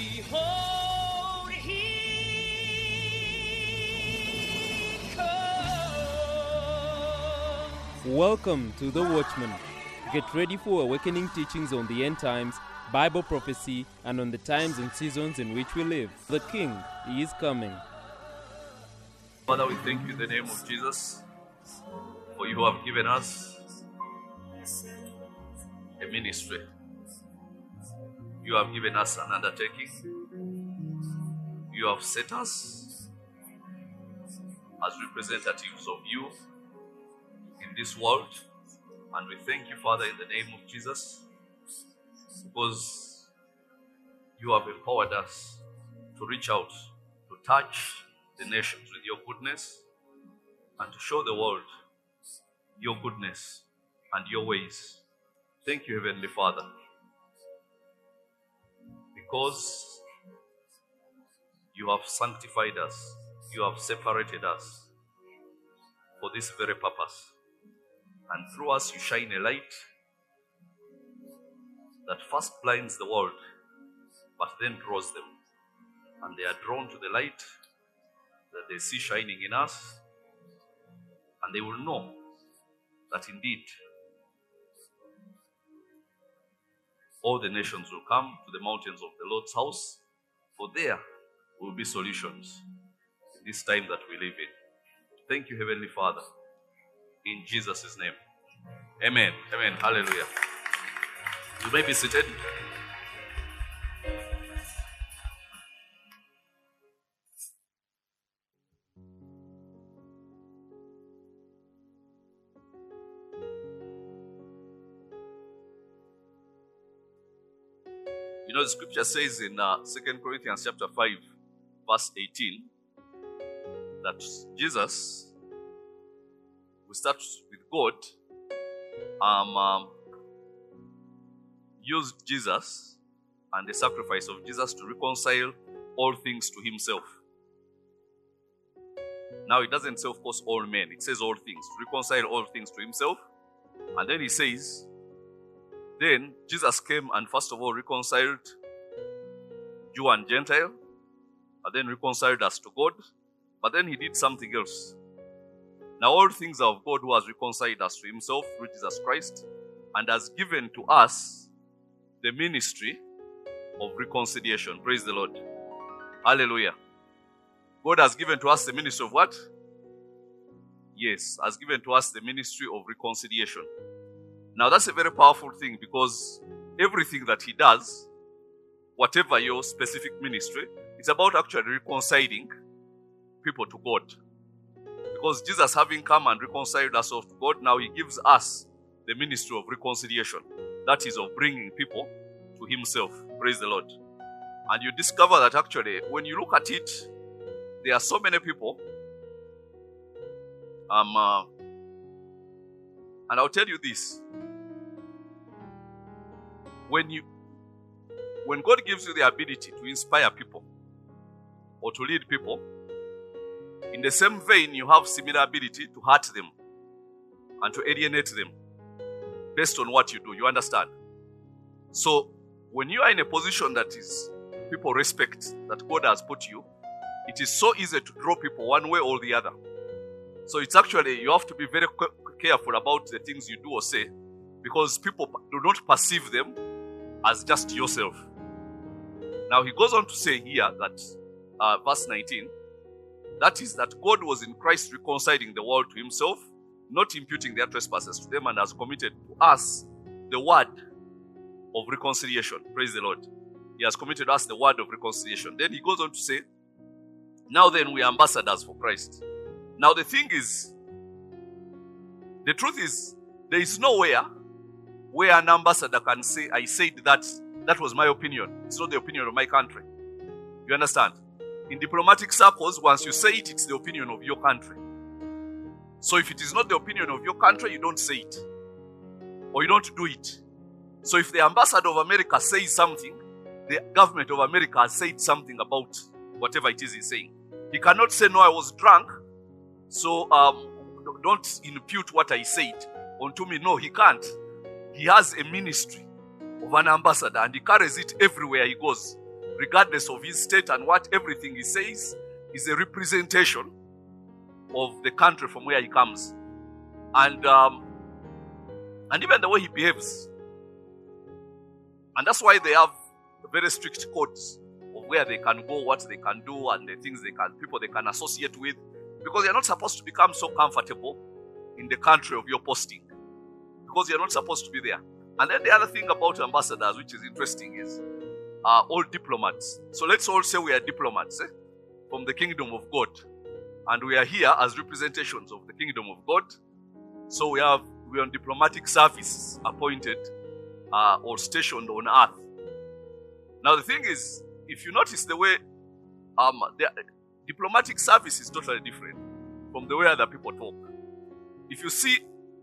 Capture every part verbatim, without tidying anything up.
Behold, he comes. Welcome to The Watchman. Get ready for awakening teachings on the end times, Bible prophecy, and on the times and seasons in which we live. The King is coming. Father, we thank you in the name of Jesus, for you have given us a ministry. You have given us an undertaking. You have set us as representatives of you in this world. And we thank you, Father, in the name of Jesus, because you have empowered us to reach out, to touch the nations with your goodness, and to show the world your goodness and your ways. Thank you, Heavenly Father, because you have sanctified us, you have separated us for this very purpose. And through us you shine a light that first blinds the world, but then draws them. And they are drawn to the light that they see shining in us, and they will know that indeed all the nations will come to the mountains of the Lord's house, for there will be solutions in this time that we live in. Thank you, Heavenly Father, in Jesus' name. Amen. Amen. Hallelujah. You may be seated. You know, the scripture says in uh, Second Corinthians chapter five, verse eighteen, that Jesus, we start with God, um, um, used Jesus and the sacrifice of Jesus to reconcile all things to himself. Now, it doesn't say, of course, all men. It says all things, to reconcile all things to himself. And then he says, then Jesus came and first of all reconciled Jew and Gentile, and then reconciled us to God. But then he did something else. Now all things are of God, who has reconciled us to himself through Jesus Christ, and has given to us the ministry of reconciliation. Praise the Lord. Hallelujah. God has given to us the ministry of what? Yes, has given to us the ministry of reconciliation. Now that's a very powerful thing, because everything that he does, whatever your specific ministry, it's about actually reconciling people to God. Because Jesus, having come and reconciled us to God, now he gives us the ministry of reconciliation. That is, of bringing people to himself. Praise the Lord. And you discover that actually, when you look at it, there are so many people. Um, uh, and I'll tell you this. When you, when God gives you the ability to inspire people or to lead people, in the same vein, you have similar ability to hurt them and to alienate them based on what you do. You understand? So, when you are in a position that is people respect, that God has put you, it is so easy to draw people one way or the other. So, it's actually, you have to be very careful about the things you do or say, because people do not perceive them as just yourself. Now, he goes on to say here that, uh, verse nineteen, that is, that God was in Christ reconciling the world to himself, not imputing their trespasses to them, and has committed to us the word of reconciliation. Praise the Lord. He has committed us the word of reconciliation. Then he goes on to say, now then we are ambassadors for Christ. Now the thing is, the truth is, there is nowhere where an ambassador can say, I said that, that was my opinion. It's not the opinion of my country. You understand? In diplomatic circles, once you say it, it's the opinion of your country. So if it is not the opinion of your country, you don't say it. Or you don't do it. So if the ambassador of America says something, the government of America has said something about whatever it is he's saying. He cannot say, no, I was drunk, so um, don't impute what I said onto me. No, he can't. He has a ministry of an ambassador, and he carries it everywhere he goes. regardless of his state and what everything he says is a representation of the country from where he comes. And um, and even the way he behaves. And that's why they have very strict codes of where they can go, what they can do, and the things they can, people they can associate with. Because you're not supposed to become so comfortable in the country of your posting. Because you're not supposed to be there. And then the other thing about ambassadors, which is interesting, is uh, all diplomats. So let's all say we are diplomats eh, from the kingdom of God. And we are here as representations of the kingdom of God. So we have we are on diplomatic service appointed uh, or stationed on earth. Now the thing is, if you notice the way um, the diplomatic service is totally different from the way other people talk. If you see,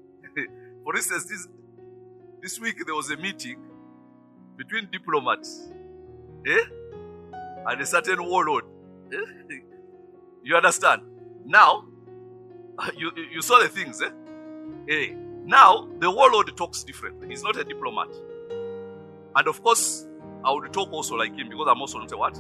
for instance, this this week there was a meeting between diplomats eh, and a certain warlord. Eh? You understand? Now, you you saw the things, eh? Hey, now the warlord talks differently. He's not a diplomat. And of course, I would talk also like him because I'm also not a what?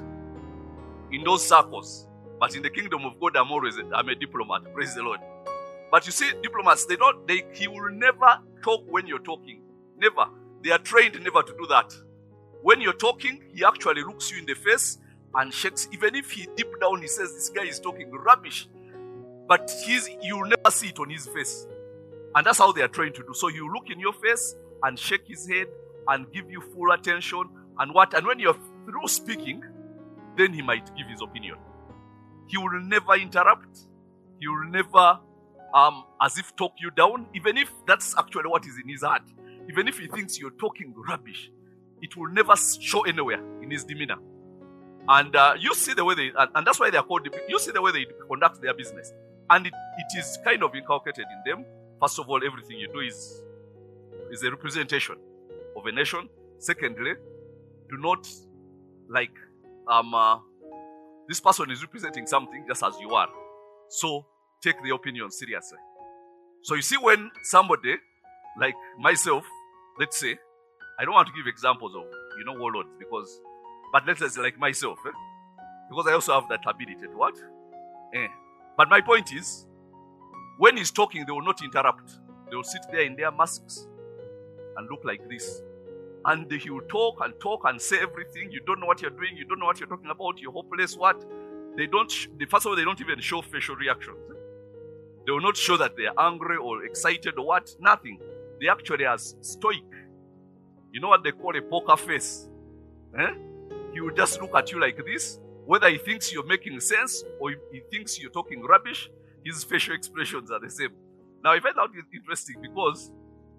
In those circles. But in the kingdom of God, I'm always a, I'm a diplomat. Praise the Lord. But you see, diplomats, they don't, they, he will never talk when you're talking. Never. They are trained never to do that. When you're talking, he actually looks you in the face and shakes. Even if he deep down, he says, this guy is talking rubbish. But he's, you'll never see it on his face. And that's how they are trained to do. So you look in your face and shake his head and give you full attention. And what? And when you're through speaking, then he might give his opinion. He will never interrupt. He will never, um, as if talk you down. Even if that's actually what is in his heart. Even if he thinks you're talking rubbish, it will never show anywhere in his demeanor. And uh, you see the way they, and, and that's why they are called, you see the way they conduct their business. And it, it is kind of inculcated in them. First of all, everything you do is, is a representation of a nation. Secondly, do not, like, um, uh, this person is representing something just as you are. So, take the opinion seriously. So, you see when somebody, like myself, let's say, I don't want to give examples of, you know, warlords because, but let's say like myself, eh? Because I also have that ability to what? Eh. But my point is, when he's talking, they will not interrupt. They will sit there in their masks and look like this. And he will talk and talk and say everything. You don't know what you're doing. You don't know what you're talking about. You're hopeless. What? They don't, sh- they, first of all, they don't even show facial reactions. They will not show that they're angry or excited or what. Nothing. They actually are stoic. You know what they call a poker face? Eh? He will just look at you like this. Whether he thinks you're making sense or he thinks you're talking rubbish, his facial expressions are the same. Now, I find out it's interesting because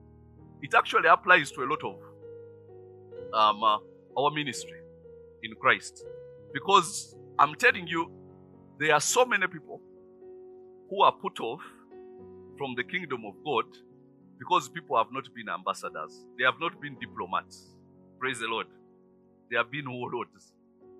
it actually applies to a lot of um, uh, our ministry in Christ. Because I'm telling you, there are so many people who are put off from the kingdom of God because people have not been ambassadors. They have not been diplomats. Praise the Lord. They have been warlords.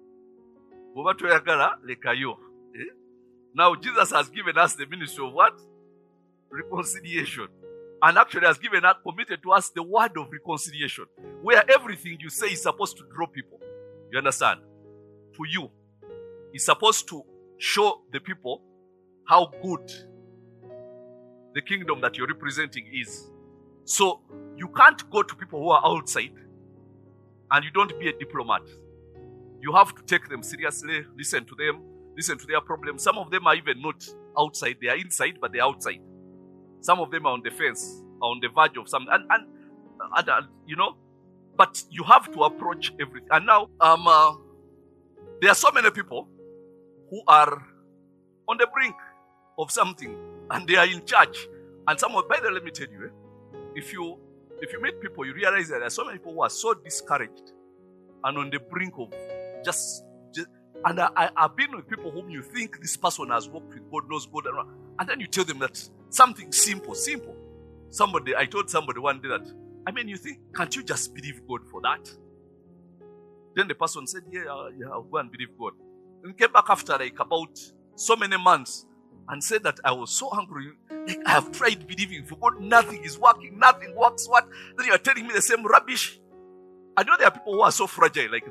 Now, Jesus has given us the ministry of what? Reconciliation. And actually has given us, committed to us the word of reconciliation. Where everything you say is supposed to draw people. You understand? To you. It's supposed to show the people how good the kingdom that you're representing is. So, you can't go to people who are outside and you don't be a diplomat. You have to take them seriously, listen to them, listen to their problems. Some of them are even not outside, they are inside, but they're outside. Some of them are on the fence, are on the verge of something, and, and, and, and you know, but you have to approach everything. And now, um, uh, there are so many people who are on the brink of something, and they are in charge. And some of, by the way, let me tell you, eh, if you if you meet people, you realize that there are so many people who are so discouraged and on the brink of just, just and I, I, I've been with people whom you think this person has walked with God, knows God, and, and then you tell them that something simple, simple. Somebody, I told somebody one day that, I mean, you think, can't you just believe God for that? Then the person said, yeah, yeah, I'll go and believe God. And came back after like about so many months and said that I was so hungry. Like, I have tried believing for God. Nothing is working. Nothing works. What? Then you are telling me the same rubbish. I know there are people who are so fragile like that.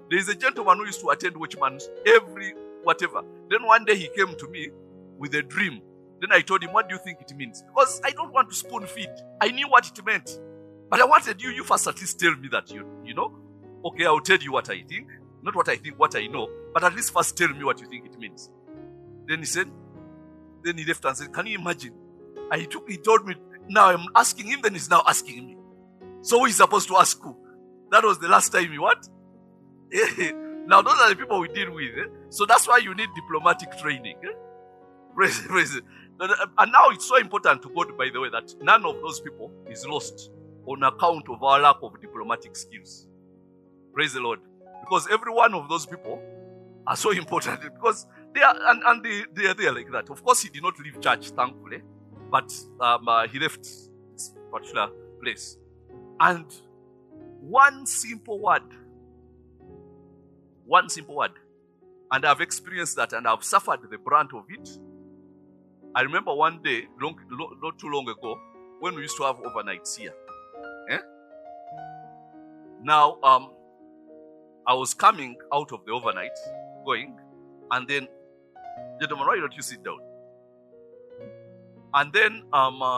There is a gentleman who used to attend Watchman's every whatever. Then one day he came to me with a dream. Then I told him, what do you think it means? Because I don't want to spoon feed. I knew what it meant. But I wanted you, you first at least tell me that, you, you know. Okay, I'll tell you what I think. Not what I think, what I know. But at least first tell me what you think it means. Then he said, then he left and said, can you imagine? I took, he told me, now I'm asking him, then he's now asking me. So who is supposed to ask who? That was the last time he what? Now those are the people we deal with. Eh? So that's why you need diplomatic training. Eh? Praise, praise it. And now it's so important to God, by the way, that none of those people is lost on account of our lack of diplomatic skills. Praise the Lord. Because every one of those people are so important. Because they are, and, and they, they are there like that. Of course, he did not leave church, thankfully. But um, uh, he left this particular place. And one simple word, one simple word, and I've experienced that and I've suffered the brunt of it. I remember one day, long, not too long ago, when we used to have overnights here. Eh? Now, um, I was coming out of the overnight, going, and then, gentlemen, why don't you sit down? And then, um, uh,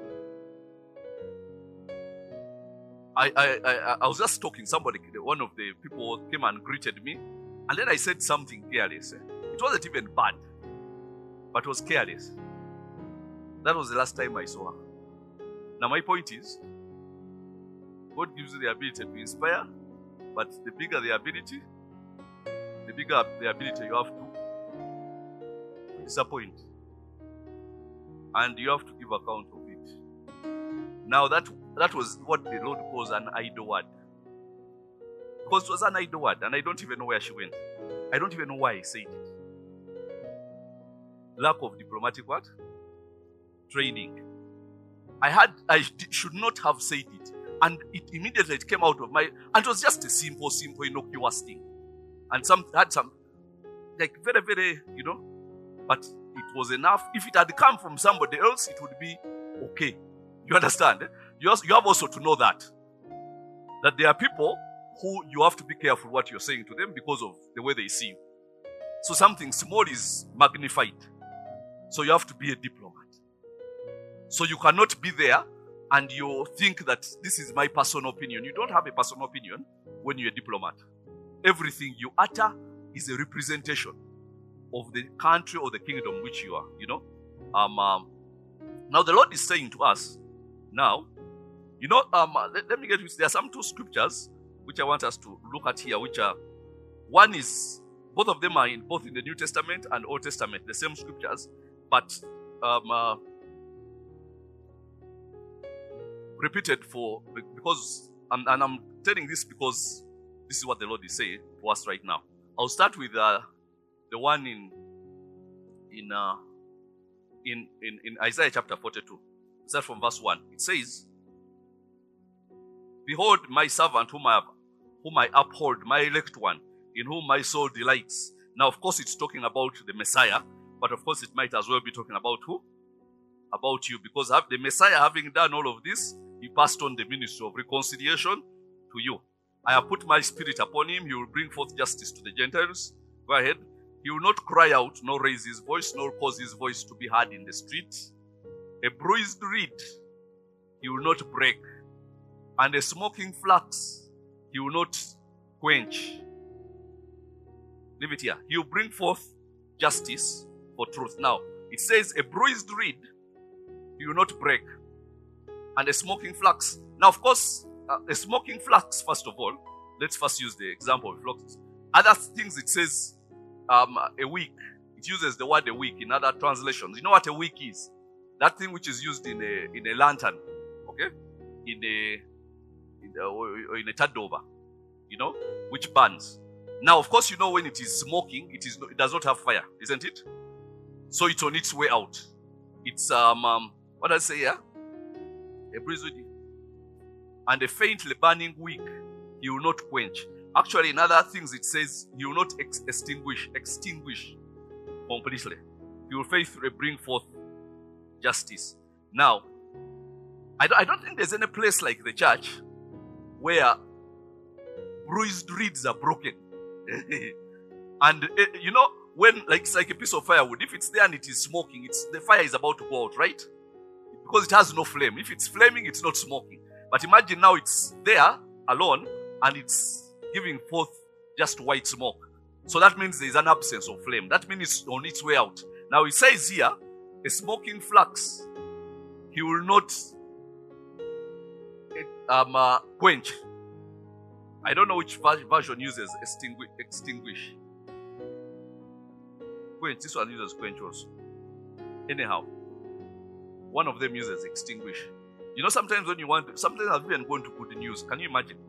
I, I, I, I was just talking. Somebody, one of the people came and greeted me, and then I said something careless. It wasn't even bad, but it was careless. That was the last time I saw her. Now, my point is, God gives you the ability to inspire, but the bigger the ability, the bigger the ability you have to disappoint. And you have to give account of it. Now, that that was what the Lord calls an idle word. Because it was an idle word, and I don't even know where she went. I don't even know why I said it. Lack of diplomatic what? Training. I had, I should not have said it. And it immediately it came out of my, and it was just a simple, simple, innocuous thing. And some had some, like very, very, you know, but it was enough. If it had come from somebody else, it would be okay. You understand? You, also, you have also to know that. That there are people who you have to be careful what you're saying to them because of the way they see you. So something small is magnified. So you have to be a diplomat. So you cannot be there and you think that this is my personal opinion. You don't have a personal opinion when you're a diplomat. Everything you utter is a representation of the country or the kingdom which you are, you know. Um, um, now the Lord is saying to us, now, you know, um, let, let me get this. There are some two scriptures which I want us to look at here, which are, one is, both of them are in both in the New Testament and Old Testament, the same scriptures, but um, uh, repeated for, because, um, and I'm telling this because this is what the Lord is saying to us right now. I'll start with uh, the one in in, uh, in in in Isaiah chapter forty-two. Start from verse one. It says, "Behold my servant whom I have, whom I uphold, my elect one, in whom my soul delights." Now, of course, it's talking about the Messiah, but of course, it might as well be talking about who? About you, because the Messiah, having done all of this, he passed on the ministry of reconciliation to you. I have put my spirit upon him. He will bring forth justice to the Gentiles. Go ahead. He will not cry out, nor raise his voice, nor cause his voice to be heard in the street. A bruised reed he will not break, and a smoking flax he will not quench. Leave it here. He will bring forth justice for truth. Now, it says a bruised reed he will not break, and a smoking flax. Now, of course, uh, a smoking flax, first of all, let's first use the example of flax. Other things, it says um, a wick. It uses the word a wick in other translations. You know what a wick is? That thing which is used in a in a lantern, okay? In a in a, or in a tadoba, you know, which burns. Now, of course, you know when it is smoking, it is it does not have fire, isn't it? So it's on its way out. It's um, um what I say here, a breeze and a faintly burning wick he will not quench. Actually, in other things it says he will not ex- extinguish, extinguish completely. He will faithfully bring forth justice. Now, I don't, I don't think there's any place like the church where bruised reeds are broken. And uh, you know, when like it's like a piece of firewood, if it's there and it is smoking, it's the fire is about to go out, right? Because it has no flame. If it's flaming, it's not smoking. But imagine now it's there alone and it's giving forth just white smoke. So that means there's an absence of flame. That means it's on its way out. Now it says here, a smoking flax, he will not um, uh, quench. I don't know which version uses extinguish. extinguish. Quench. This one uses quench also. Anyhow, one of them uses extinguish. You know, sometimes when you want, to, sometimes I've even gone to good news. Can you imagine?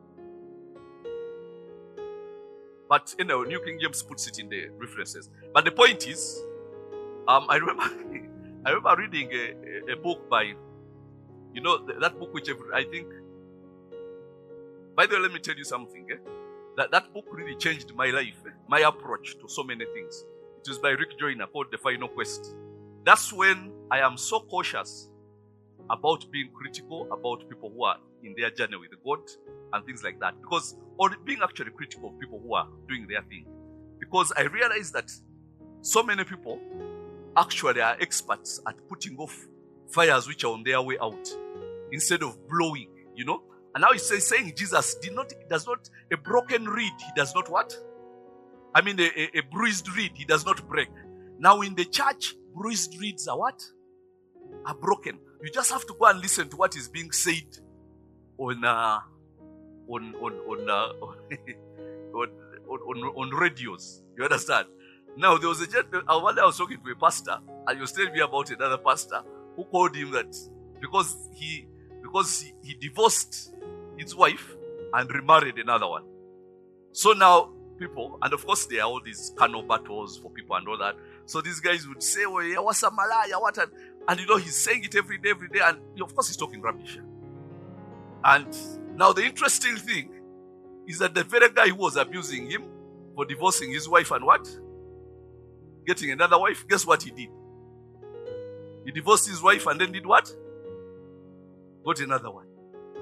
But you know, New King James puts it in the references. But the point is, um, I remember, I remember reading a, a, a book by, you know, that book which I think. By the way, let me tell you something. Eh? That that book really changed my life, eh? My approach to so many things. It was by Rick Joyner called The Final Quest. That's when I am so cautious about being critical about people who are in their journey with God and things like that. Because, or being actually critical of people who are doing their thing. Because I realize that so many people actually are experts at putting off fires which are on their way out instead of blowing, you know. And now he's saying Jesus did not, does not, a broken reed, he does not what? I mean, a, a, a bruised reed, he does not break. Now in the church, bruised reeds are what? Are broken. You just have to go and listen to what is being said on, uh, on, on, on, uh, on, on, on, on radios. You understand? Now there was a gentleman, I was talking to a pastor, and he was telling me about another pastor who called him that because he, because he, he divorced his wife and remarried another one. So now people, and of course there are all these carnal battles for people and all that. So these guys would say, well, yeah, what's a malaya, what? And, and you know, he's saying it every day, every day. And of course he's talking rubbish. And now the interesting thing is that the very guy who was abusing him for divorcing his wife and what? Getting another wife, guess what he did? He divorced his wife and then did what? Got another one.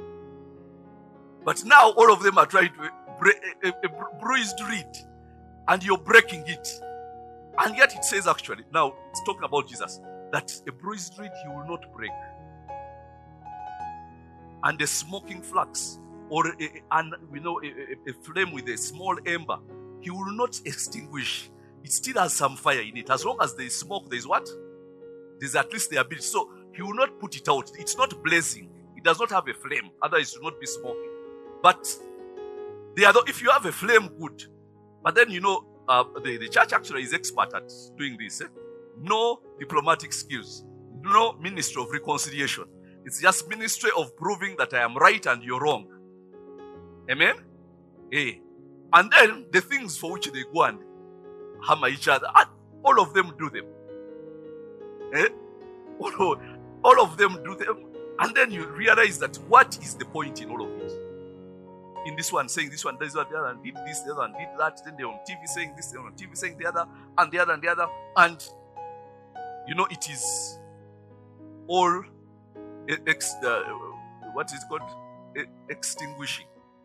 But now all of them are trying to break a, a, a bruised reed, and you're breaking it. And yet it says actually, now it's talking about Jesus, that a bruised reed he will not break. And a smoking flax, or a, a, an, you know, a, a, a flame with a small ember, he will not extinguish. It still has some fire in it. As long as there is smoke, there is what? There's at least the ability. So he will not put it out. It's not blazing. It does not have a flame. Otherwise it will not be smoking. But the other, if you have a flame, good. But then, you know, uh, the, the church actually is expert at doing this. Eh? No diplomatic skills. No ministry of reconciliation. It's just ministry of proving that I am right and you're wrong. Amen? Eh. And then the things for which they go and hammer each other, and all of them do them. Eh? All, of, all of them do them. And then you realize that what is the point in all of it? In this one saying this one does that, the other one did this, the other one did that, then they're on T V saying this, they're on T V saying the other, and the other and the other. And, you know, it is all ex, uh, what is it called? Extinguishing.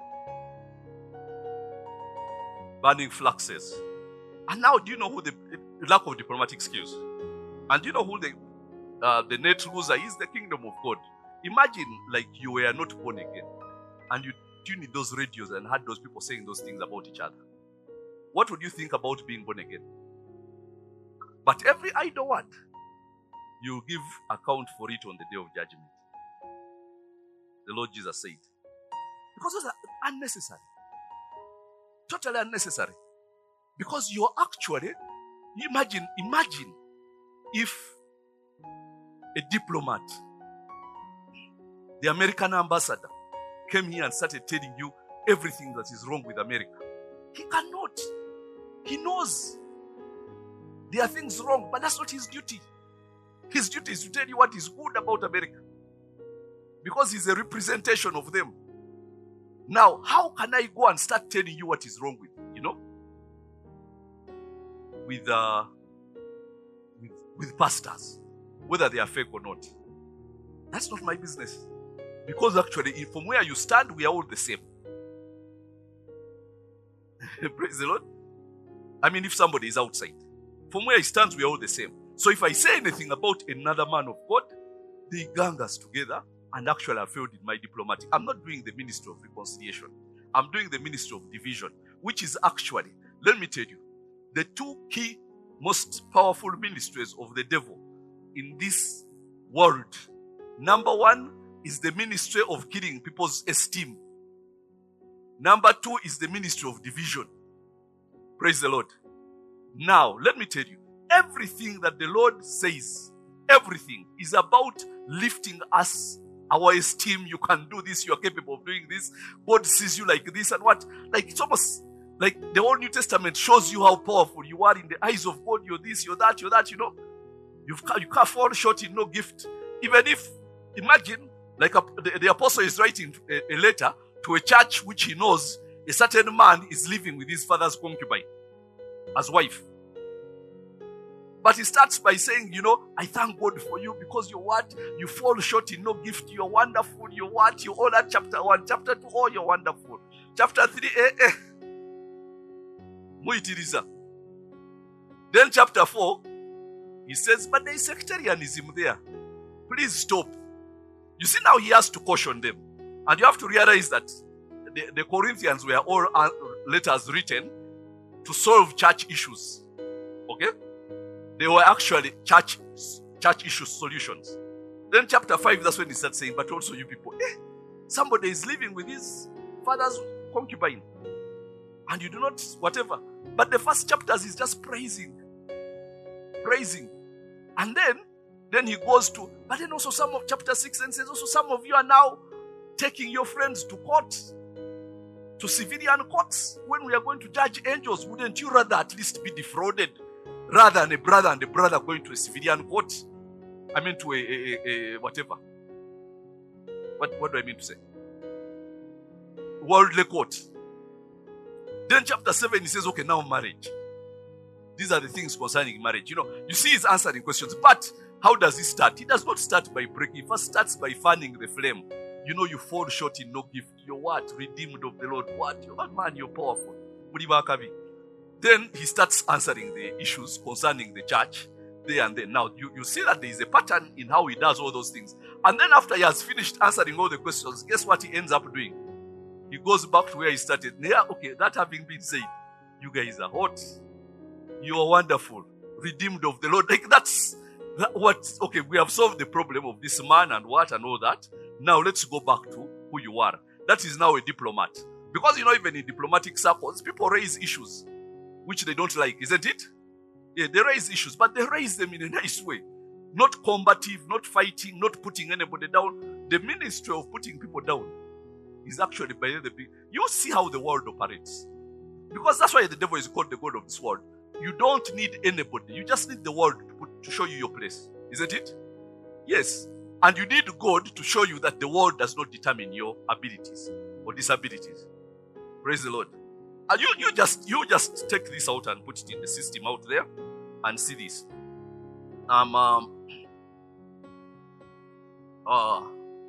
Burning flaxes. And now, do you know who the lack of diplomatic skills? And do you know who the uh, the net loser is? The kingdom of God. Imagine like you were not born again, and you tuned in those radios and had those people saying those things about each other. What would you think about being born again? But every idle word, you give account for it on the day of judgment. The Lord Jesus said, because those are unnecessary, totally unnecessary. Because you're actually, imagine, imagine if a diplomat, the American ambassador, came here and started telling you everything that is wrong with America. He cannot. He knows there are things wrong, but that's not his duty. His duty is to tell you what is good about America, because he's a representation of them. Now, how can I go and start telling you what is wrong with, you know, with, uh, with, with pastors, whether they are fake or not? That's not my business. Because actually, from where you stand, we are all the same. Praise the Lord. I mean, if somebody is outside, from where he stands, we are all the same. So if I say anything about another man of God, they gang us together, and actually I failed in my diplomatic. I'm not doing the ministry of reconciliation. I'm doing the ministry of division, which is actually, let me tell you, the two key most powerful ministries of the devil in this world. Number one is the ministry of killing people's esteem. Number two is the ministry of division. Praise the Lord. Now, let me tell you, everything that the Lord says, everything is about lifting us, our esteem. You can do this, you are capable of doing this. God sees you like this and what? Like, it's almost like the whole New Testament shows you how powerful you are in the eyes of God. You're this, you're that, you're that, you know. You've, you can't fall short in no gift. Even if, imagine, like a, the, the apostle is writing a, a letter to a church which he knows a certain man is living with his father's concubine as wife. But he starts by saying, you know, I thank God for you because you're what? You fall short in no gift. You're wonderful. You're what? You're all that chapter one. Chapter two, oh, you're wonderful. Chapter three, eh, eh. Muitiriza. Then chapter four, he says, but there is sectarianism there. Please stop. You see, now he has to caution them. And you have to realize that the, the Corinthians were all uh, letters written to solve church issues. Okay? They were actually church, church issue solutions. Then chapter five, that's when he starts saying, but also you people, eh, somebody is living with his father's concubine. And you do not, whatever. But the first chapters is just praising. Praising. And then, then he goes to, but then also some of chapter six and says, also some of you are now taking your friends to court, to civilian courts. When we are going to judge angels, wouldn't you rather at least be defrauded rather than a brother and a brother going to a civilian court? I mean to a, a, a, a whatever. What, what do I mean to say? Worldly court. Then chapter seven, he says, okay, now marriage. These are the things concerning marriage. You know, you see he's answering questions. But how does he start? He does not start by breaking. He first starts by fanning the flame. You know, you fall short in no gift. You're what? Redeemed of the Lord. What? You're what, man? You're powerful. Then he starts answering the issues concerning the church there and then. Now, you, you see that there is a pattern in how he does all those things. And then after he has finished answering all the questions, guess what he ends up doing? He goes back to where he started. Yeah, okay, that having been said, you guys are hot. You are wonderful. Redeemed of the Lord. Like that's that what, okay, we have solved the problem of this man and what and all that. Now let's go back to who you are. That is now a diplomat. Because, you know, even in diplomatic circles, people raise issues which they don't like, isn't it? Yeah, they raise issues, but they raise them in a nice way. Not combative, not fighting, not putting anybody down. The ministry of putting people down is actually by the people. You see how the world operates. Because that's why the devil is called the God of this world. You don't need anybody. You just need the world to, put, to show you your place. Isn't it? Yes. And you need God to show you that the world does not determine your abilities or disabilities. Praise the Lord. And you, you just you just take this out and put it in the system out there and see this. Um, um uh,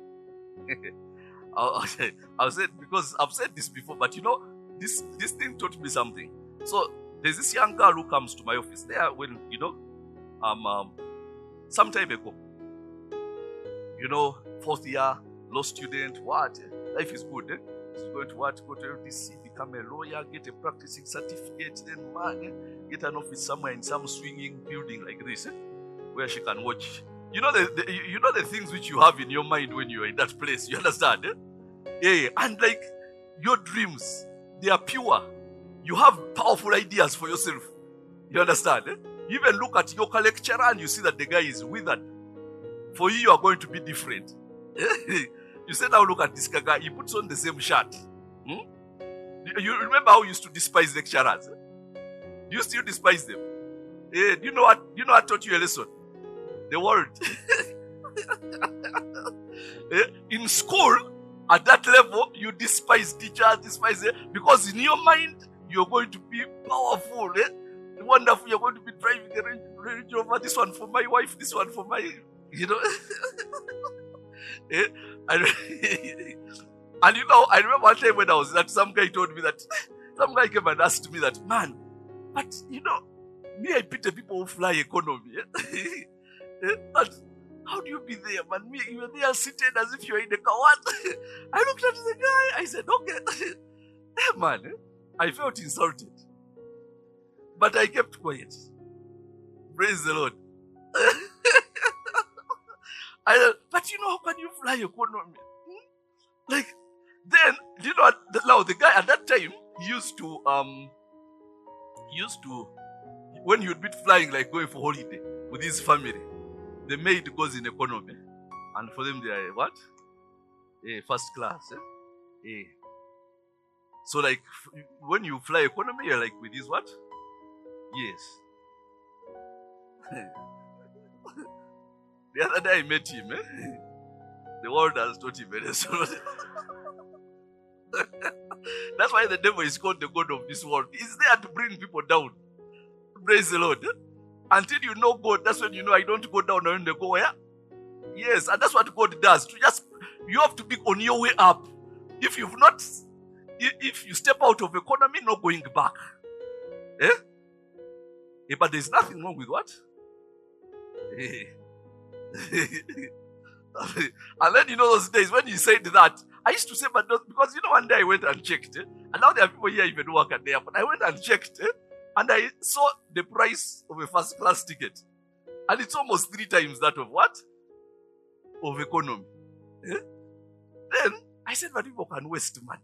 I've said, because I've said this before, but you know, this this thing taught me something. So there's this young girl who comes to my office there when, you know, um, um some time ago. You know, fourth year, law student, what? Life is good, eh? She's going to what? Go to L D C, become a lawyer, get a practicing certificate, then man, eh? Get an office somewhere in some swinging building like this, eh? Where she can watch. You know the, the you know the things which you have in your mind when you are in that place. You understand, eh? Yeah, and like your dreams, they are pure. You have powerful ideas for yourself. You understand, eh? You even look at your lecturer and you see that the guy is withered. For you, you are going to be different. You say, now look at this guy. He puts on the same shirt. Hmm? You remember how you used to despise lecturers? Do you still despise them? Eh, do you know what? Do you know what taught you a lesson? The world. eh? In school, at that level, you despise teachers, despise them, because in your mind, you're going to be powerful. Eh? Wonderful. You're going to be driving a Range, Range Rover. This one for my wife. This one for my... You know, eh? and, and you know, I remember one time when I was that some guy told me that some guy came and asked me that, man, but you know, me, I pity people who fly economy. Eh? But how do you be there, man? Me, you were there seated as if you were in the car. What? I looked at the guy. I said, okay. Hey, man, eh? I felt insulted. But I kept quiet. Praise the Lord. I, but you know, how can you fly economy? Hmm? Like, then, you know, now the guy at that time, he used to, um, he used to, when he would be flying, like going for holiday with his family, the maid goes in economy. And for them, they are what? Eh, first class. Eh? Eh. So, like, when you fly economy, you're like with his what? Yes. The other day I met him. Eh? The world has taught him very soon. That's why the devil is called the God of this world. He's there to bring people down. Praise the Lord. Until you know God, that's when you know I don't go down when they go where? Yes, and that's what God does. To just you have to be on your way up. If you've not, if you step out of economy, not going back. Eh? Eh, but there's nothing wrong with what? Eh. And then you know those days when you said that, I used to say, but not, because you know one day I went and checked, eh? And now there are people here even work at the airport. I went and checked, eh? And I saw the price of a first class ticket, and it's almost three times that of what? Of economy. Eh? Then I said, but people can waste money.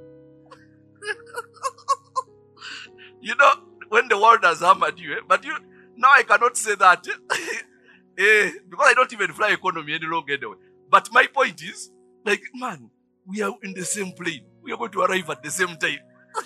You know, when the world has hammered you, eh? But you now I cannot say that. Eh? Eh, because I don't even fly economy any longer anyway. But my point is, like, man, we are in the same plane. We are going to arrive at the same time.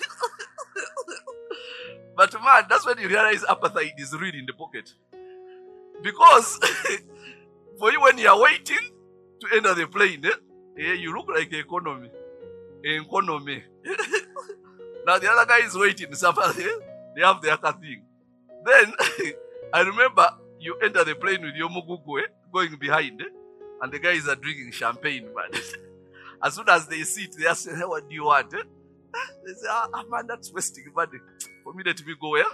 But man, that's when you realize appetite is really in the pocket. Because for you, when you are waiting to enter the plane, eh, eh, you look like economy. Economy. Now the other guy is waiting. They have their thing. Then I remember you enter the plane with your mugugu, eh, going behind, eh, and the guys are drinking champagne, man. As soon as they sit, they ask, hey, what do you want? Eh? They say, ah, ah, man, that's wasting money. For me, let me go where?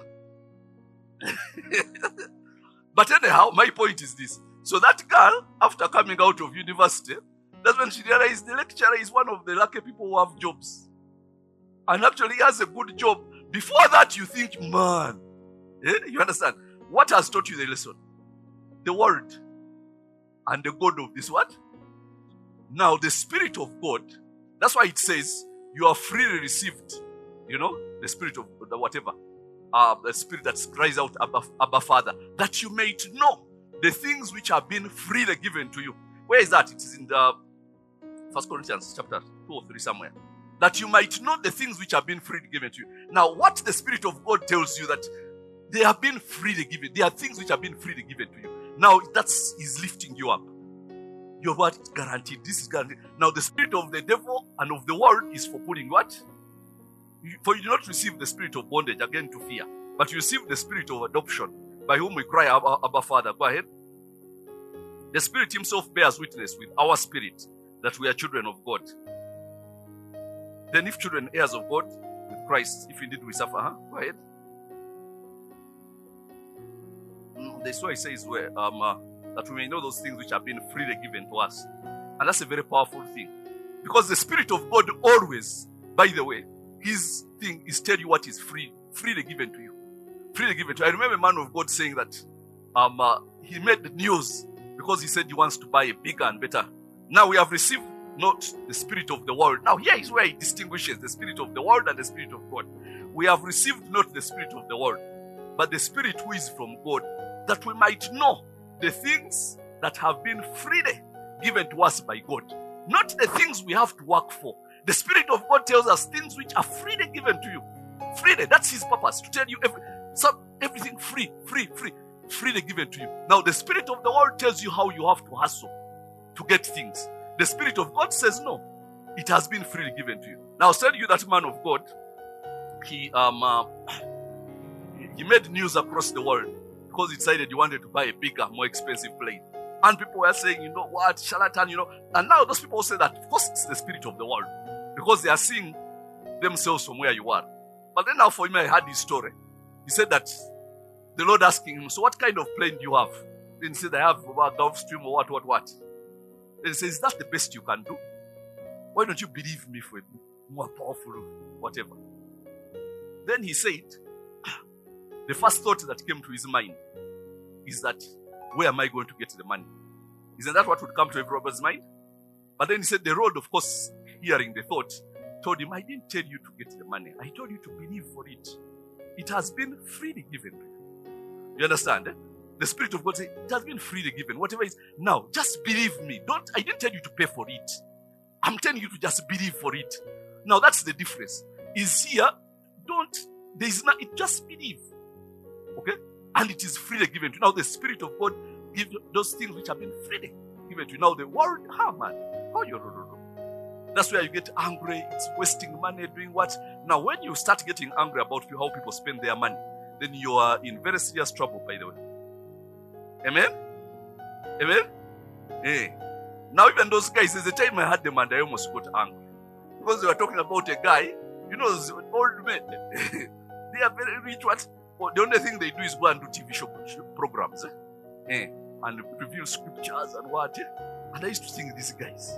But anyhow, my point is this. So that girl, after coming out of university, that's when she realized the lecturer is one of the lucky people who have jobs. And actually has a good job. Before that, you think, man, eh? You understand? What has taught you the lesson? The word and the God of this what? Now, the Spirit of God, that's why it says, you are freely received. You know, the Spirit of the whatever. Uh, the Spirit that cries out, Abba, Abba Father, that you may know the things which have been freely given to you. Where is that? It is in the First Corinthians chapter two or three somewhere. That you might know the things which have been freely given to you. Now, what the Spirit of God tells you that they have been freely given. There are things which have been freely given to you. Now, that's is lifting you up. Your word is guaranteed. This is guaranteed. Now, the spirit of the devil and of the world is for putting what? For you do not receive the spirit of bondage, again to fear, but you receive the spirit of adoption, by whom we cry, Abba, Abba Father. Go ahead. The Spirit himself bears witness with our spirit that we are children of God. Then if children, heirs of God, with Christ, if indeed we suffer, huh? Go ahead. Mm, that's why it says where, um, uh, that we may know those things which have been freely given to us. And that's a very powerful thing. Because the Spirit of God always, by the way, his thing is tell you what is free, freely given to you. Freely given to you. I remember a man of God saying that um, uh, he made the news because he said he wants to buy a bigger and better. Now we have received not the spirit of the world. Now here is where he distinguishes the spirit of the world and the spirit of God. We have received not the spirit of the world, but the Spirit who is from God, that we might know the things that have been freely given to us by God. Not the things we have to work for. The Spirit of God tells us things which are freely given to you. Freely, that's his purpose, to tell you every, some, everything free, free, free, freely given to you. Now the Spirit of the world tells you how you have to hustle to get things. The Spirit of God says no, it has been freely given to you. Now I'll tell you that man of God, he um uh, he made news across the world because he decided he wanted to buy a bigger, more expensive plane. And people were saying, you know what, charlatan, you know. And now those people say that, of course, it's the spirit of the world. Because they are seeing themselves from where you are. But then now for him, I heard his story. He said that the Lord asking him, so what kind of plane do you have? Then he said, I have a Gulfstream or what, what, what. Then he says, is that the best you can do? Why don't you believe me for a more powerful whatever? Then he said, the first thought that came to his mind is that, where am I going to get the money? Isn't that what would come to everybody's mind? But then he said, the Lord, of course, hearing the thought, told him, I didn't tell you to get the money. I told you to believe for it. It has been freely given to you. You understand? Eh? The Spirit of God said, it has been freely given. Whatever it is. Now, just believe me. Don't. I didn't tell you to pay for it. I'm telling you to just believe for it. Now, that's the difference. Is here, don't, there is not, it just believe. Okay? And it is freely given to you. Now, the Spirit of God gives those things which have been freely given to you. Now, the world, how man? How you know? That's where you get angry. It's wasting money doing what? Now, when you start getting angry about how people spend their money, then you are in very serious trouble, by the way. Amen? Amen? Hey. Now, even those guys, there's a time I had them and I almost got angry. Because they were talking about a guy, you know, those old men. They are very rich. What? Well, the only thing they do is go and do T V show programs. Eh? Eh? And reveal scriptures and what. Eh? And I used to think these guys.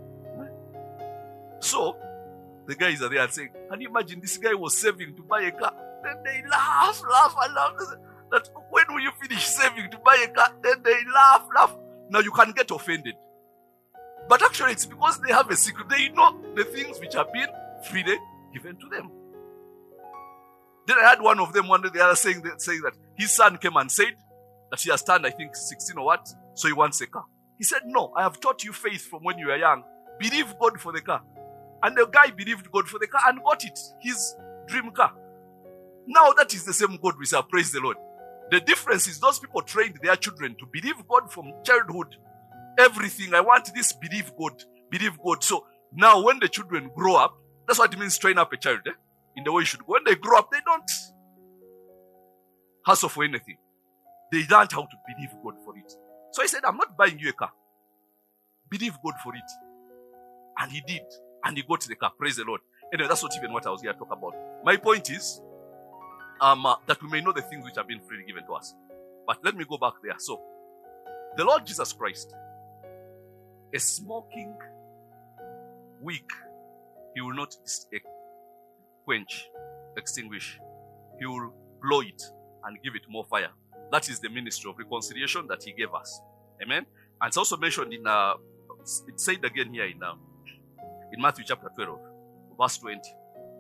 So, the guys are there and saying, can you imagine this guy was saving to buy a car? Then they laugh, laugh, and laugh. That when will you finish saving to buy a car? Then they laugh, laugh. Now you can get offended. But actually it's because they have a secret. They know the things which have been freely given to them. Then I had one of them one day, the other saying that, saying that his son came and said that he has turned, I think, sixteen or what, so he wants a car. He said, no, I have taught you faith from when you were young. Believe God for the car. And the guy believed God for the car and got it, his dream car. Now that is the same God we serve, praise the Lord. The difference is those people trained their children to believe God from childhood. Everything, I want this, believe God, believe God. So now when the children grow up, that's what it means train up a child eh? in the way you should go. When they grow up, they don't hustle for anything. They learn how to believe God for it. So he said, I'm not buying you a car. Believe God for it. And he did. And he got the car. Praise the Lord. Anyway, that's not even what I was here to talk about. My point is um, uh, that we may know the things which have been freely given to us. But let me go back there. So, the Lord Jesus Christ, a smoking wick, he will not quench, extinguish. He will blow it and give it more fire. That is the ministry of reconciliation that he gave us. Amen? And it's also mentioned in, uh, it's said again here in, uh, in Matthew chapter twelve, verse twenty.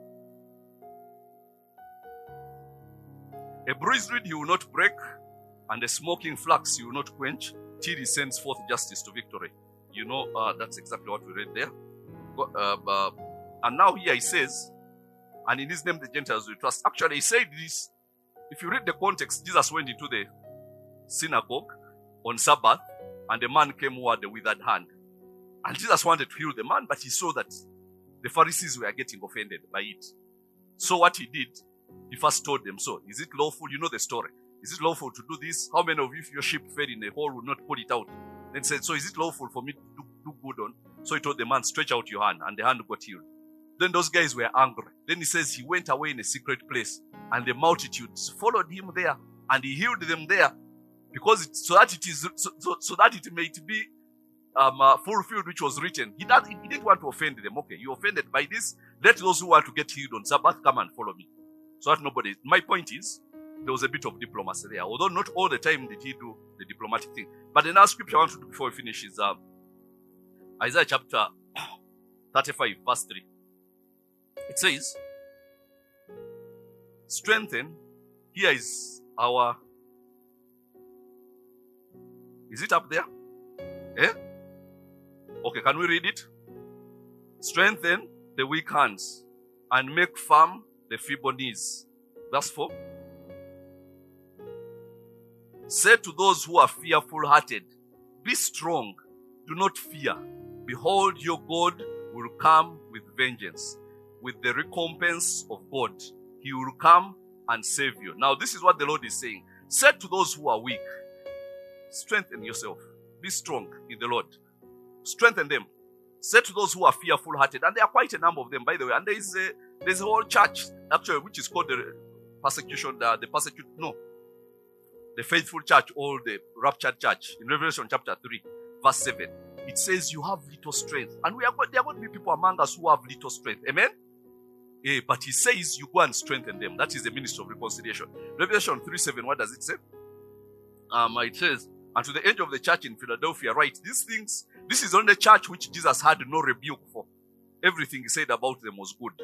A bruised reed he will not break, and a smoking flax he will not quench, till he sends forth justice to victory. You know, uh, that's exactly what we read there. Uh, uh, and now here he says, and in his name the Gentiles will trust. Actually, he said this. If you read the context, Jesus went into the synagogue on Sabbath, and a man came who had a withered hand. And Jesus wanted to heal the man, but he saw that the Pharisees were getting offended by it. So what he did, he first told them, so is it lawful? You know the story. Is it lawful to do this? How many of you, if your sheep fell in a hole, will not pull it out? Then said, so is it lawful for me to do, do good on? So he told the man, stretch out your hand, and the hand got healed. Then those guys were angry. Then he says he went away in a secret place, and the multitudes followed him there, and he healed them there, because it, so that it is so, so, so that it may be um, uh, fulfilled which was written. He, does, he didn't want to offend them. Okay, you offended by this. Let those who want to get healed on Sabbath come and follow me. So that nobody. My point is, there was a bit of diplomacy there. Although not all the time did he do the diplomatic thing. But the last scripture I want to do before we finish is um, Isaiah chapter thirty-five, verse three. It says, strengthen. Here is our. Is it up there? Eh? Okay, can we read it? Strengthen the weak hands and make firm the feeble knees. Verse four. Say to those who are fearful-hearted, be strong, do not fear. Behold, your God will come with vengeance, with the recompense of God. He will come and save you. Now, this is what the Lord is saying. Say to those who are weak, strengthen yourself. Be strong in the Lord. Strengthen them. Say to those who are fearful-hearted, and there are quite a number of them, by the way. And there is a, There's a whole church, actually, which is called the persecution, the, the persecute, no, the faithful church or the raptured church. In Revelation chapter three, verse seven, it says you have little strength. And we are going, there are going to be people among us who have little strength. Amen? Eh, but he says you go and strengthen them. That is the ministry of reconciliation. Revelation three seven, what does it say? Um, it says, and to the angel of the church in Philadelphia, write, these things, this is only the church which Jesus had no rebuke for. Everything he said about them was good.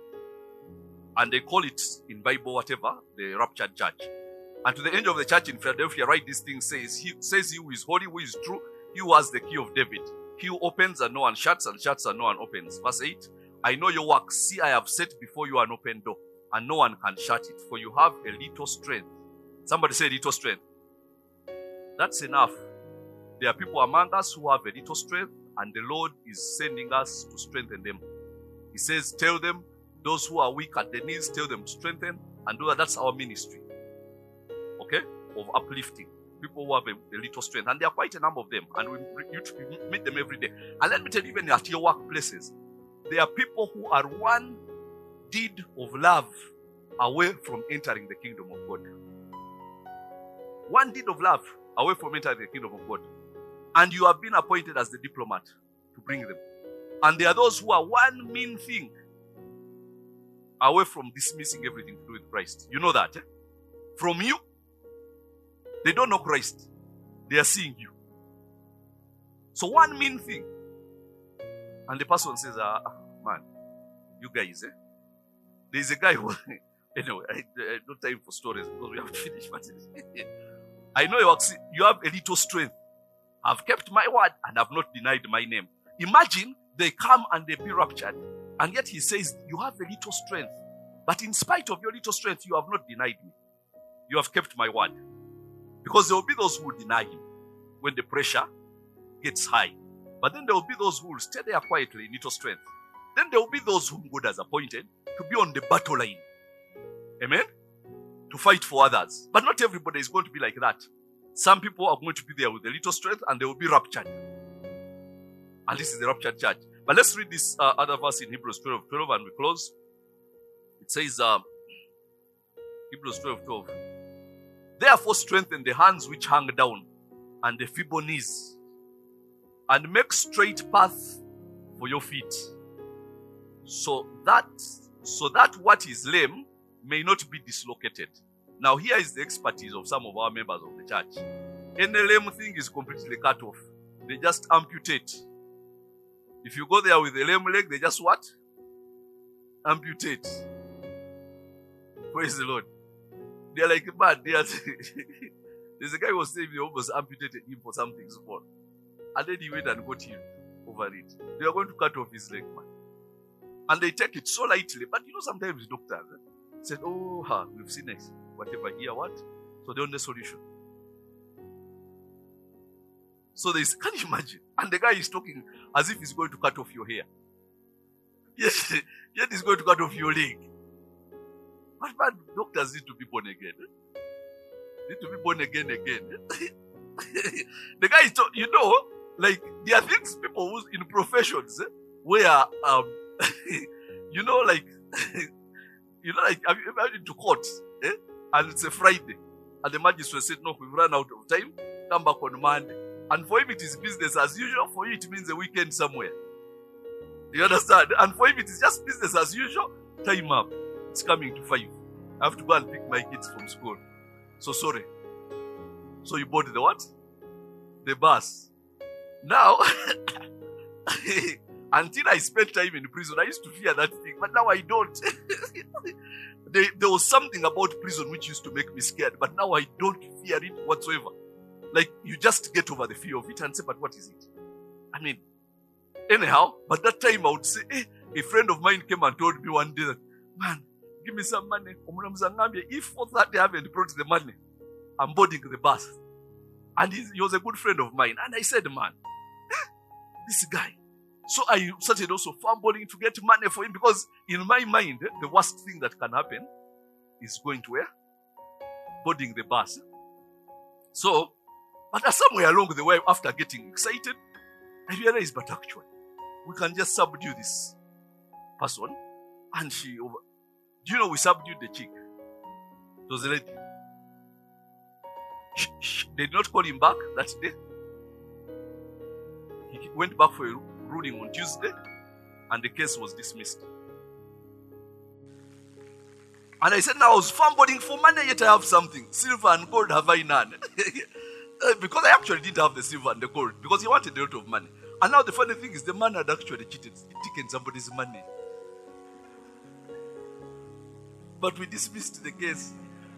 And they call it in Bible, whatever, the raptured church. And to the angel of the church in Philadelphia, write these things, says he, says he who is holy, who is true, he who has the key of David. He who opens and no one shuts, and shuts and no one opens. Verse eight, I know your works. See, I have set before you an open door, and no one can shut it, for you have a little strength. Somebody say little strength. That's enough. There are people among us who have a little strength, and the Lord is sending us to strengthen them. He says, tell them, those who are weak at the knees, tell them to strengthen, and do that. That's our ministry. Okay? Of uplifting. People who have a, a little strength. And there are quite a number of them, and we you meet them every day. And let me tell you, even at your workplaces, there are people who are one deed of love away from entering the kingdom of God. One deed of love away from entering the kingdom of God. And you have been appointed as the diplomat to bring them. And there are those who are one mean thing away from dismissing everything to do with Christ. You know that, eh? From you, they don't know Christ. They are seeing you. So one mean thing. And the person says, ah, man, you guys, eh? There's a guy who, anyway, I, I don't time for stories because we have to finish. But I know you, you have a little strength. I've kept my word and I've not denied my name. Imagine they come and they be raptured. And yet he says, you have a little strength. But in spite of your little strength, you have not denied me. You have kept my word. Because there will be those who will deny him when the pressure gets high. But then there will be those who will stay there quietly in little strength. Then there will be those whom God has appointed to be on the battle line. Amen? To fight for others. But not everybody is going to be like that. Some people are going to be there with a little strength and they will be raptured. And this is the raptured church. But let's read this uh, other verse in Hebrews twelve twelve and we close. It says, uh, Hebrews twelve twelve. Therefore strengthen the hands which hang down and the feeble knees, and make straight path for your feet, so that so that what is lame may not be dislocated. Now here is the expertise of some of our members of the church. Any lame thing is completely cut off. They just amputate. If you go there with a lame leg, they just what? Amputate. Praise the Lord. They're like, man, they are there's a guy who was saying they almost amputated him for something small. And then he went and got healed over it. They are going to cut off his leg, man. And they take it so lightly. But you know, sometimes doctors eh, said, oh, ha, we've seen it. Whatever here, what? So the only solution. So they say, can you imagine? And the guy is talking as if he's going to cut off your hair. Yes, yet he's going to cut off your leg. But man, doctors need to be born again. Eh? Need to be born again again. The guy is, talk, you know, like there are things people who in professions eh, where, um, you know, like, you know, like, have you ever been to court? Eh? And it's a Friday. And the magistrate said, no, we've run out of time. Come back on Monday. And for him, it is business as usual. For you, it means a weekend somewhere. You understand? And for him, it is just business as usual. Time up. It's coming to five. I have to go and pick my kids from school. So sorry. So you bought the what? The bus. Now, until I spent time in prison, I used to fear that thing. But now I don't. there, there was something about prison which used to make me scared. But now I don't fear it whatsoever. Like, you just get over the fear of it and say, but what is it? I mean, anyhow, but that time I would say, eh, a friend of mine came and told me one day that, man, give me some money. If for that they haven't brought the money, I'm boarding the bus. And he was a good friend of mine. And I said, man, eh, this guy. So I started also fumbling to get money for him because in my mind, eh, the worst thing that can happen is going to where? Boarding the bus. So, but somewhere along the way, after getting excited, I realized, but actually, we can just subdue this person And she, over, do you know we subdued the chick? It was a lady. She, she, they did not call him back that day. He went back for a ruling on Tuesday, and the case was dismissed. And I said, now I was fumbling for money, yet I have something. Silver and gold have I none. Because I actually didn't have the silver and the gold, because he wanted a lot of money. And now the funny thing is, the man had actually cheated, taken somebody's money. But we dismissed the case.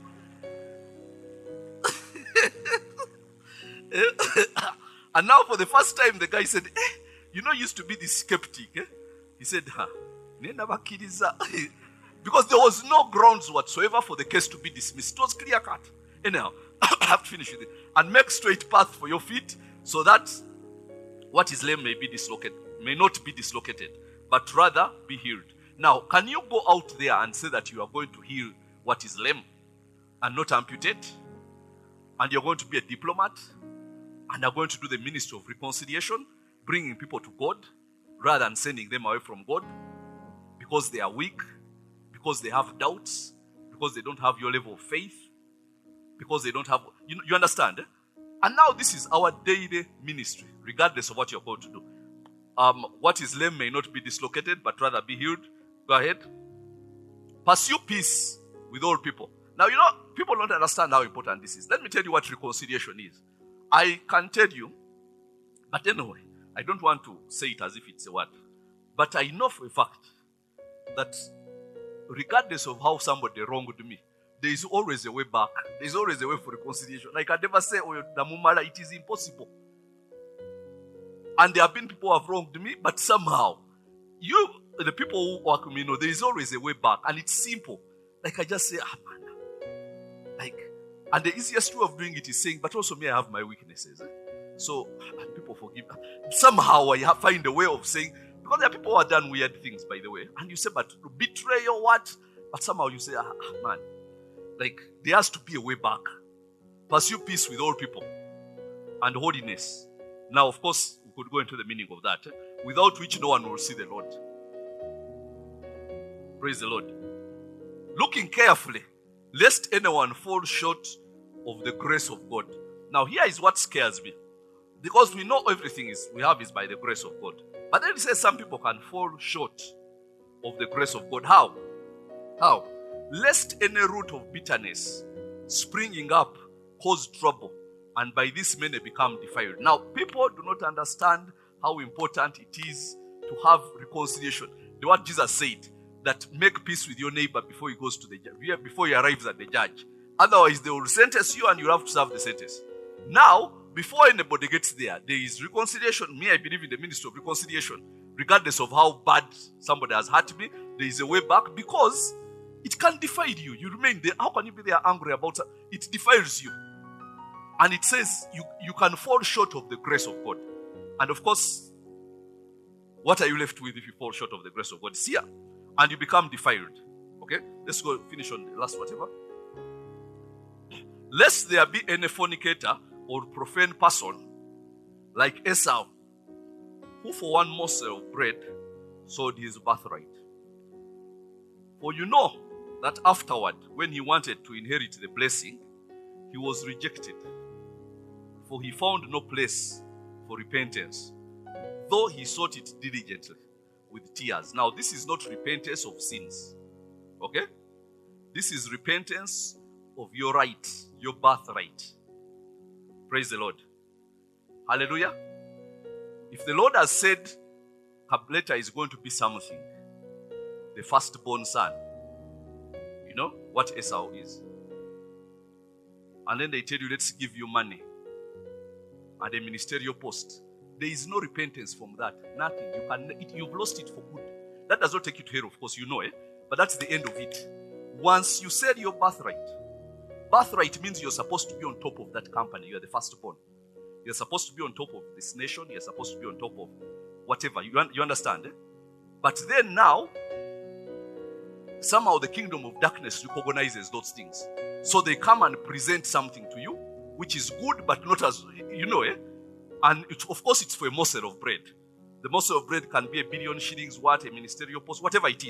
And now for the first time, the guy said, eh, you know, used to be this skeptic. Eh? He said, ha, because there was no grounds whatsoever for the case to be dismissed. It was clear cut. Anyhow, I have to finish with it. And make straight path for your feet, so that what is lame may be dislocated, may not be dislocated, but rather be healed. Now, can you go out there and say that you are going to heal what is lame and not amputate? And you're going to be a diplomat? And are going to do the ministry of reconciliation, bringing people to God rather than sending them away from God because they are weak, because they have doubts, because they don't have your level of faith, because they don't have, you, you understand? Eh? And now this is our daily ministry, regardless of what you're going to do. Um, what is lame may not be dislocated, but rather be healed. Go ahead. Pursue peace with all people. Now, you know, people don't understand how important this is. Let me tell you what reconciliation is. I can tell you, but anyway, I don't want to say it as if it's a word. But I know for a fact that regardless of how somebody wronged me, there is always a way back. There is always a way for reconciliation. I can never say, oh, Namumara, it is impossible. And there have been people who have wronged me, but somehow, you, the people who work with me, know there is always a way back. And it's simple. Like I just say, ah, man. Like, and the easiest way of doing it is saying, but also me, I have my weaknesses. Eh? So, and people forgive. Somehow I have find a way of saying, because there are people who have done weird things, by the way. And you say, but betray or what? But somehow you say, ah, man, like, there has to be a way back. Pursue peace with all people and holiness. Now, of course, we could go into the meaning of that, eh? Without which no one will see the Lord. Praise the Lord. Looking carefully, lest anyone fall short of the grace of God. Now, here is what scares me. Because we know everything is we have is by the grace of God. But then it says some people can fall short of the grace of God. How? How? Lest any root of bitterness springing up cause trouble, and by this many become defiled. Now, people do not understand how important it is to have reconciliation. The word Jesus said, that make peace with your neighbor before he goes to the judge, before he arrives at the judge. Otherwise, they will sentence you and you'll have to serve the sentence. Now, before anybody gets there, there is reconciliation. Me, I believe in the ministry of reconciliation. Regardless of how bad somebody has hurt me, there is a way back, because it can defile you. You remain there. How can you be there angry about it? It defiles you. And it says you, you can fall short of the grace of God. And of course, what are you left with if you fall short of the grace of God? It's here. And you become defiled. Okay? Let's go finish on the last whatever. Lest there be any fornicator or profane person like Esau, who for one morsel of bread sold his birthright. For you know that afterward, when he wanted to inherit the blessing, he was rejected. For he found no place for repentance, though he sought it diligently with tears. Now, this is not repentance of sins. Okay? This is repentance of your right, your birthright. Praise the Lord. Hallelujah. If the Lord has said Kableta is going to be something, the firstborn son, you know what Esau is. And then they tell you, let's give you money and a ministerial post. There is no repentance from that. Nothing. You can, it, you've lost it for good. That does not take you to hell, of course, you know it. But that's the end of it. Once you sell your birthright, birthright means you're supposed to be on top of that company. You're the firstborn. You're supposed to be on top of this nation. You're supposed to be on top of whatever. You, you understand? Eh? But then now, somehow the kingdom of darkness recognizes those things. So they come and present something to you, which is good, but not as, you know, eh? And it, of course, it's for a morsel of bread. The morsel of bread can be a billion shillings, what, a ministerial post, whatever it is.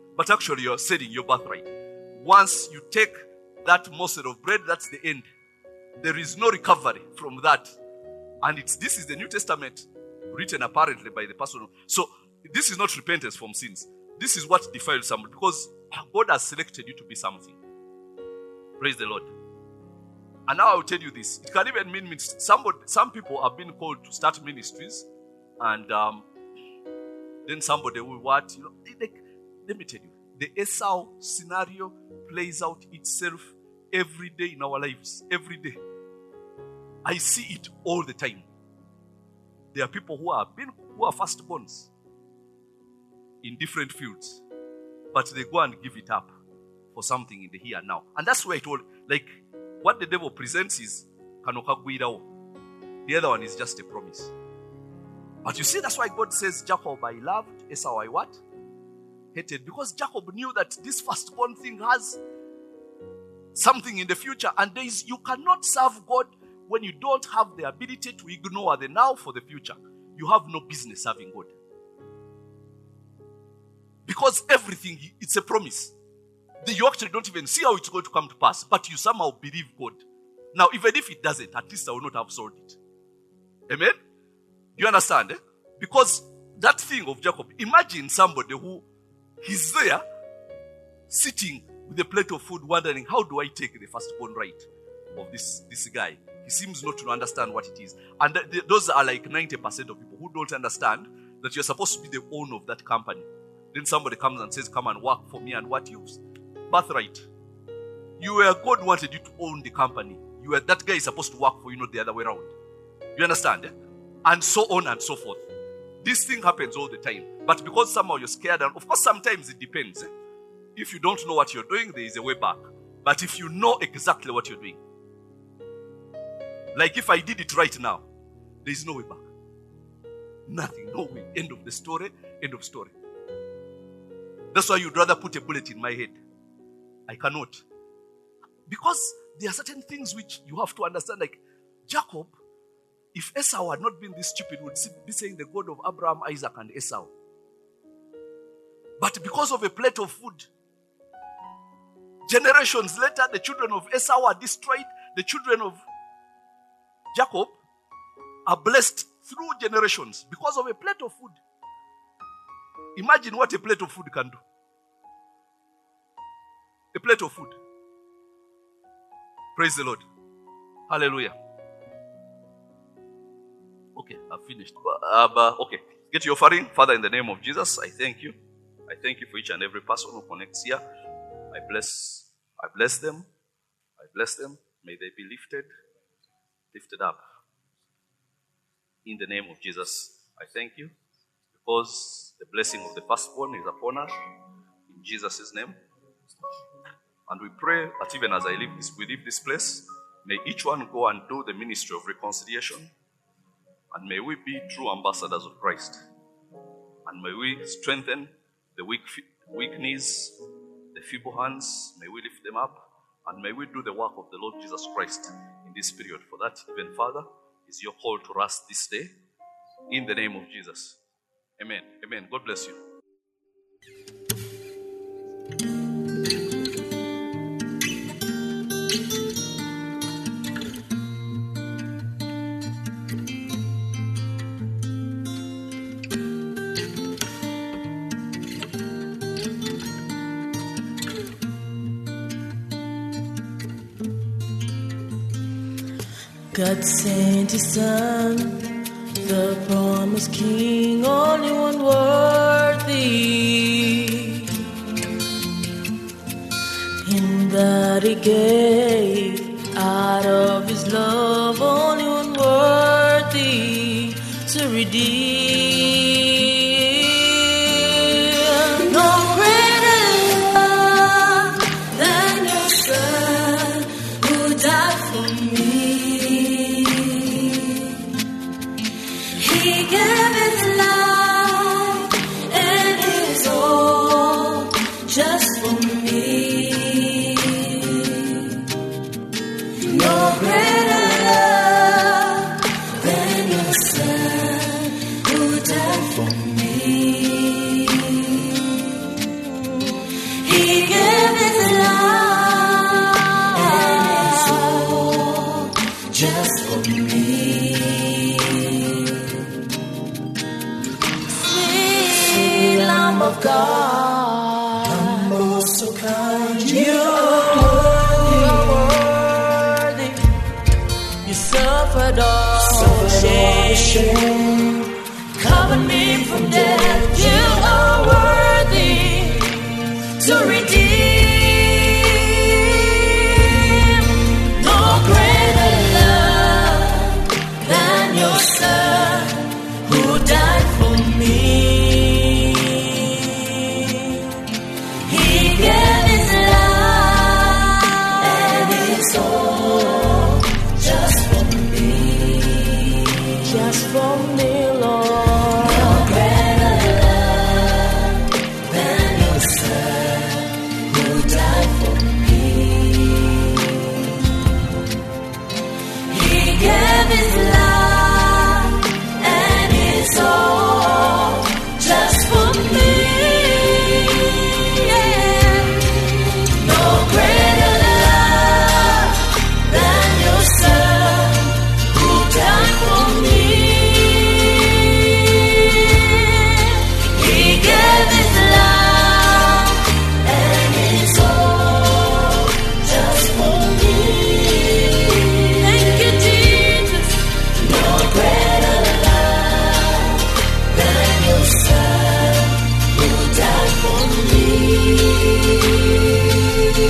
but actually you're selling your birthright. Once you take that morsel of bread, that's the end. There is no recovery from that. And it's this is the New Testament written apparently by the person. So this is not repentance from sins. This is what defiles somebody, because God has selected you to be something. Praise the Lord. And now I'll tell you this. It can even mean somebody, some people have been called to start ministries, and um, then somebody will what? You know, like, let me tell you, the Esau scenario plays out itself every day in our lives. Every day. I see it all the time. There are people who are been, who are firstborns in different fields, but they go and give it up for something in the here and now. And that's why I told, like, what the devil presents is kanokagwirao. The other one is just a promise. But you see, that's why God says, Jacob I loved, Esau I what? Hated. Because Jacob knew that this firstborn thing has something in the future. And there is, you cannot serve God when you don't have the ability to ignore the now for the future. You have no business serving God. Because everything, it's a promise. You actually don't even see how it's going to come to pass, but you somehow believe God. Now, even if it doesn't, at least I will not have sold it. Amen? Do you understand? Eh? Because that thing of Jacob, imagine somebody who he's there, sitting with a plate of food, wondering, how do I take the firstborn right of this, this guy? He seems not to understand what it is. And th- th- those are like ninety percent of people who don't understand that you're supposed to be the owner of that company. Then somebody comes and says, come and work for me, and what you birthright. You were, God wanted you to own the company. You were, that guy is supposed to work for you, not the other way around. You understand? Eh? And so on and so forth. This thing happens all the time. But because somehow you're scared, and of course sometimes it depends. Eh? If you don't know what you're doing, there is a way back. But if you know exactly what you're doing, like if I did it right now, there is no way back. Nothing, no way. End of the story, end of story. That's why you'd rather put a bullet in my head. I cannot. Because there are certain things which you have to understand. Like Jacob, if Esau had not been this stupid, would be saying the God of Abraham, Isaac, and Esau. But because of a plate of food, generations later, the children of Esau are destroyed. The children of Jacob are blessed through generations because of a plate of food. Imagine what a plate of food can do. A plate of food. Praise the Lord. Hallelujah. Okay, I've finished. Uh, but, okay, get your offering. Father, in the name of Jesus, I thank you. I thank you for each and every person who connects here. I bless, I bless them. I bless them. May they be lifted, lifted up. In the name of Jesus, I thank you because the blessing of the firstborn is upon us. In Jesus' name. And we pray that even as I leave this, we leave this place, may each one go and do the ministry of reconciliation. And may we be true ambassadors of Christ. And may we strengthen the weak, weak knees, the feeble hands. May we lift them up. And may we do the work of the Lord Jesus Christ in this period. For that, even Father, is your call to us this day. In the name of Jesus. Amen. Amen. God bless you. God sent His Son, the promised King, only one worthy, in that He gave out of His love, only one worthy to redeem. No greater love than your Son who died for me. He gave His life and His all just for me. No greater love than your Son shame. Cover me from death. You are worthy to redeem. No greater love than your Son who died for me. He gave his life and his soul just for me, just for me, Lord. No greater love than your Son who died for me. He gave his life and his soul just for me. Yeah. No greater love than your Son who died for me. He gave his life and his soul just for me. Thank you, Jesus. No greater love than your Son who died for me. He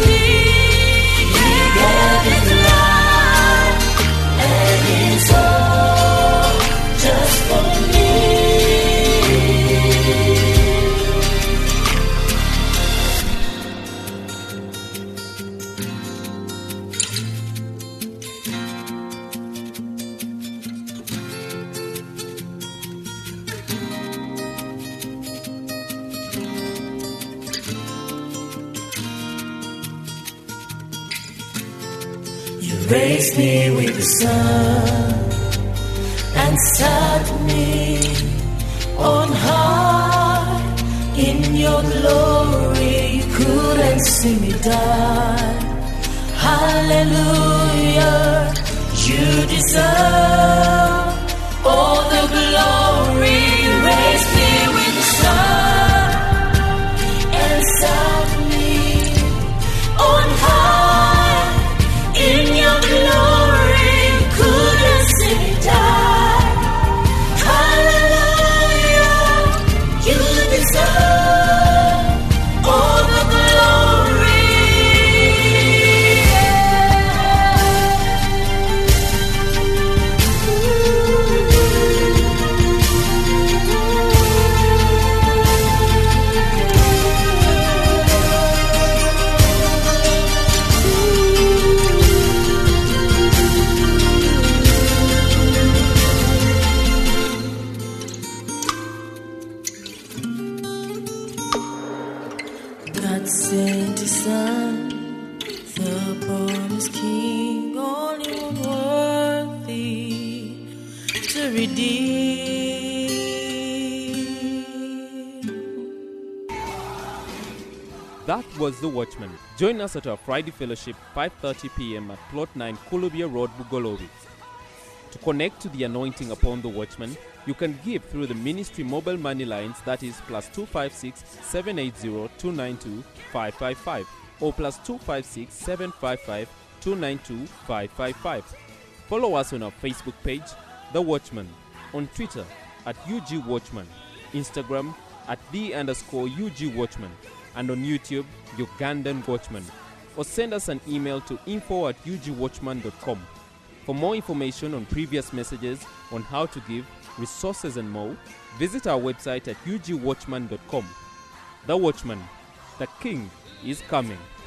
gave his life and his soul just for me. You raised me with the sun and set me on high. In your glory, you couldn't see me die. Hallelujah, you deserve all the glory. You raised me with the sun and set me on high. In your glory, you couldn't see me die. Hallelujah, you deserve all the glory. God sent his Son, the born is King, only one worthy to redeem. That was The Watchman. Join us at our Friday fellowship, five thirty p.m. at Plot nine, Kulubia Road, Bugolobi. To connect to the anointing upon The Watchman, you can give through the ministry mobile money lines, that is plus two five six, seven eight zero, two nine two, five five five or plus two five six, seven five five, two nine two, five five five. Follow us on our Facebook page, The Watchman, on Twitter at U G Watchman, Instagram at the underscore U G Watchman, and on YouTube, Ugandan Watchman. Or send us an email to info at u g watchman dot com. For more information on previous messages, on how to give, resources and more, visit our website at u g watchman dot com. The Watchman, the King is coming.